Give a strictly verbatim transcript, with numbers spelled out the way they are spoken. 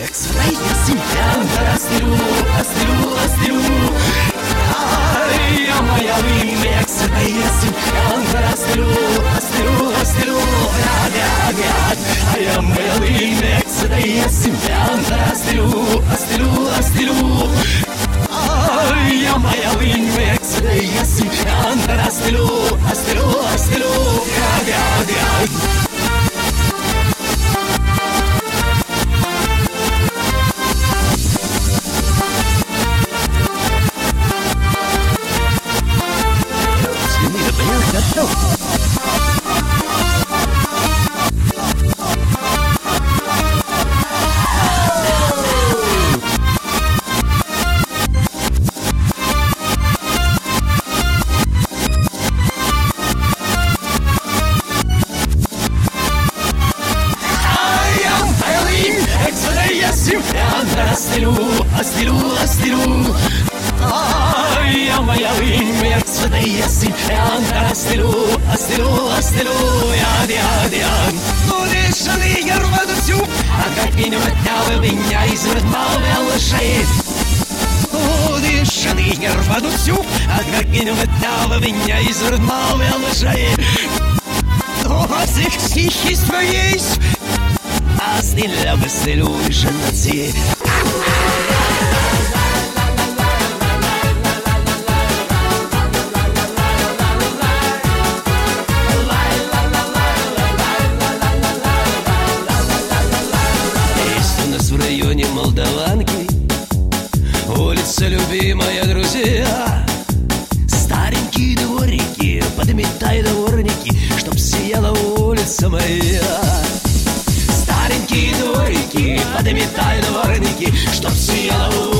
как своя семья. Расстелю, расстелю, расстелю. Ай, а моя вымя, как своя семья. Расстелю, расстелю, расстелю. Ряд, ряд, а я моя вымя, как своя семья. Расстелю, расстелю, расстелю. Ай, а моя вымя, как своя семья. Расстелю, расстелю, расстелю. Ряд, ряд, ряд. Расстелю, расстелю, расстелю. Ай, я моя вымя, святая семья. Расстелю, расстелю, расстелю. Яд, яд, яд. Ну, дышаны, я рвану всю. А как меня вытяла меня из ртмалой лошей. Ну, дышаны, я рвану всю. А как меня вытяла меня из ртмалой лошей. Ну, а всех стихи своей. А стиля веселю и женати. Есть у нас в районе Молдаванки улица любимая, друзья. Старенькие дворики, подметай дворники, чтоб сияла улица моя. Старенькие дворики, подметай дворники, чтоб сияла улица.